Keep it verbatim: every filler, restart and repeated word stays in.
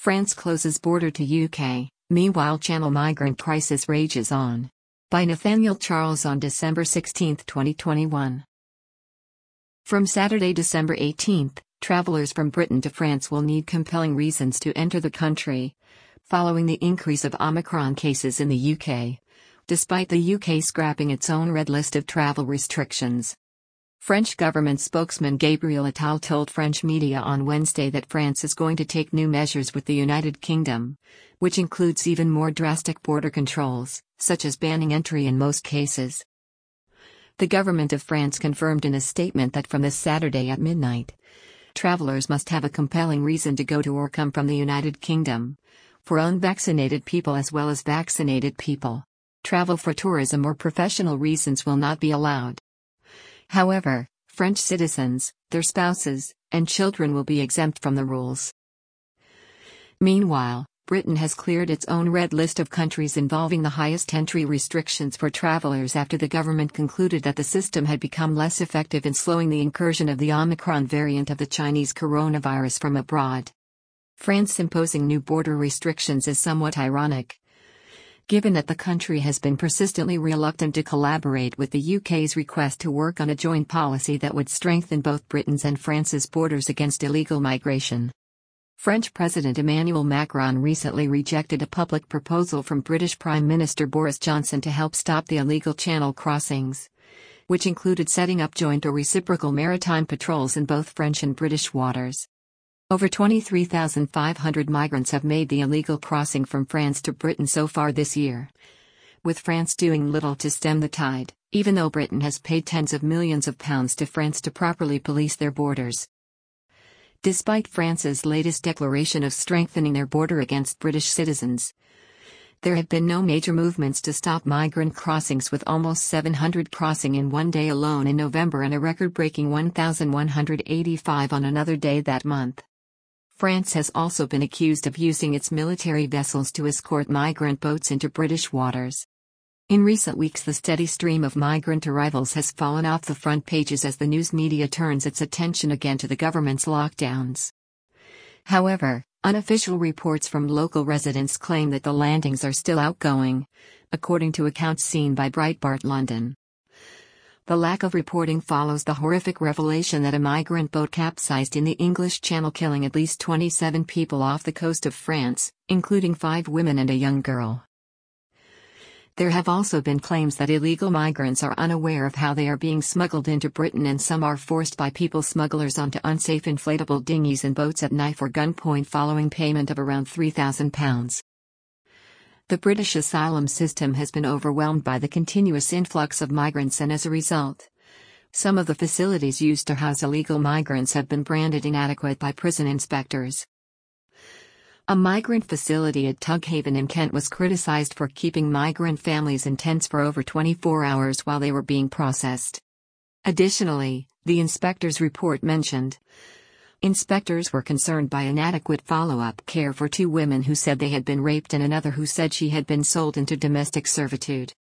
France closes border to U K, meanwhile Channel migrant crisis rages on. By Nathaniel Charles on December sixteenth, twenty twenty-one. From Saturday, December eighteenth, travelers from Britain to France will need compelling reasons to enter the country, following the increase of Omicron cases in the U K, despite the U K scrapping its own red list of travel restrictions. French government spokesman Gabriel Attal told French media on Wednesday that France is going to take new measures with the United Kingdom, which includes even more drastic border controls, such as banning entry in most cases. The government of France confirmed in a statement that from this Saturday at midnight, travelers must have a compelling reason to go to or come from the United Kingdom, for unvaccinated people as well as vaccinated people. Travel for tourism or professional reasons will not be allowed. However, French citizens, their spouses, and children will be exempt from the rules. Meanwhile, Britain has cleared its own red list of countries involving the highest entry restrictions for travelers after the government concluded that the system had become less effective in slowing the incursion of the Omicron variant of the Chinese coronavirus from abroad. France imposing new border restrictions is somewhat ironic, given that the country has been persistently reluctant to collaborate with the U K's request to work on a joint policy that would strengthen both Britain's and France's borders against illegal migration. French President Emmanuel Macron recently rejected a public proposal from British Prime Minister Boris Johnson to help stop the illegal Channel crossings, which included setting up joint or reciprocal maritime patrols in both French and British waters. Over twenty-three thousand five hundred migrants have made the illegal crossing from France to Britain so far this year, with France doing little to stem the tide, even though Britain has paid tens of millions of pounds to France to properly police their borders. Despite France's latest declaration of strengthening their border against British citizens, there have been no major movements to stop migrant crossings, with almost seven hundred crossing in one day alone in November and a record-breaking one thousand one hundred eighty-five on another day that month. France has also been accused of using its military vessels to escort migrant boats into British waters. In recent weeks, the steady stream of migrant arrivals has fallen off the front pages as the news media turns its attention again to the government's lockdowns. However, unofficial reports from local residents claim that the landings are still outgoing, according to accounts seen by Breitbart London. The lack of reporting follows the horrific revelation that a migrant boat capsized in the English Channel, killing at least twenty-seven people off the coast of France, including five women and a young girl. There have also been claims that illegal migrants are unaware of how they are being smuggled into Britain, and some are forced by people smugglers onto unsafe inflatable dinghies and boats at knife or gunpoint following payment of around three thousand pounds. The British asylum system has been overwhelmed by the continuous influx of migrants, and as a result, some of the facilities used to house illegal migrants have been branded inadequate by prison inspectors. A migrant facility at Tughaven in Kent was criticised for keeping migrant families in tents for over twenty-four hours while they were being processed. Additionally, the inspector's report mentioned inspectors were concerned by inadequate follow-up care for two women who said they had been raped and another who said she had been sold into domestic servitude.